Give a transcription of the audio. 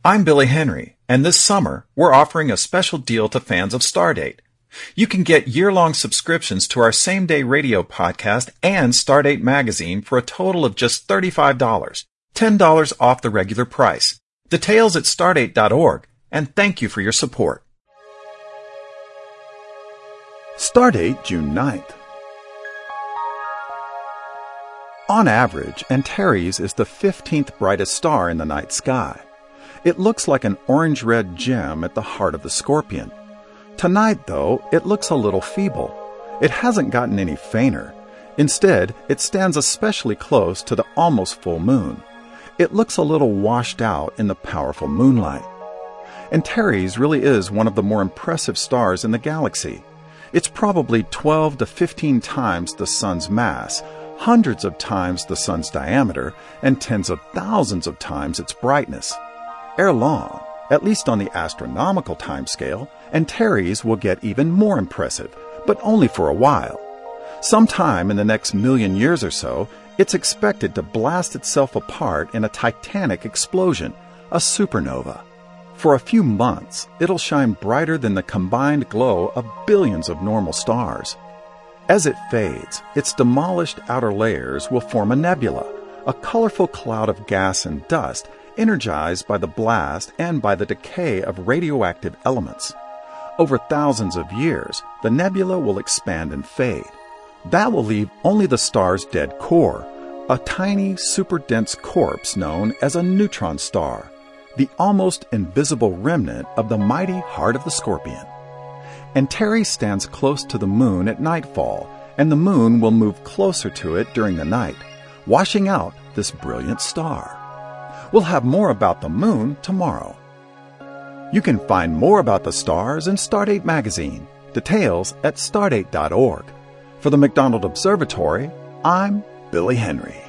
I'm Billy Henry, and this summer we're offering a special deal to fans of Stardate. You can get year-long subscriptions to our same-day radio podcast and Stardate magazine for a total of just $35, $10 off the regular price. Details at stardate.org, and thank you for your support. Stardate, June 9th. On average, Antares is the 15th brightest star in the night sky. It looks like an orange-red gem at the heart of the Scorpion. Tonight, though, it looks a little feeble. It hasn't gotten any fainter. Instead, it stands especially close to the almost full moon. It looks a little washed out in the powerful moonlight. Antares really is one of the more impressive stars in the galaxy. It's probably 12 to 15 times the Sun's mass, hundreds of times the Sun's diameter, and tens of thousands of times its brightness. Ere long, at least on the astronomical timescale, Antares will get even more impressive, but only for a while. Sometime in the next million years or so, it's expected to blast itself apart in a titanic explosion, a supernova. For a few months, it'll shine brighter than the combined glow of billions of normal stars. As it fades, its demolished outer layers will form a nebula, a colorful cloud of gas and dust energized by the blast and by the decay of radioactive elements. Over thousands of years, the nebula will expand and fade. That will leave only the star's dead core, a tiny, super-dense corpse known as a neutron star, the almost invisible remnant of the mighty heart of the Scorpion. Antares stands close to the moon at nightfall, and the moon will move closer to it during the night, washing out this brilliant star. We'll have more about the moon tomorrow. You can find more about the stars in Stardate magazine. Details at stardate.org. For the McDonald Observatory, I'm Billy Henry.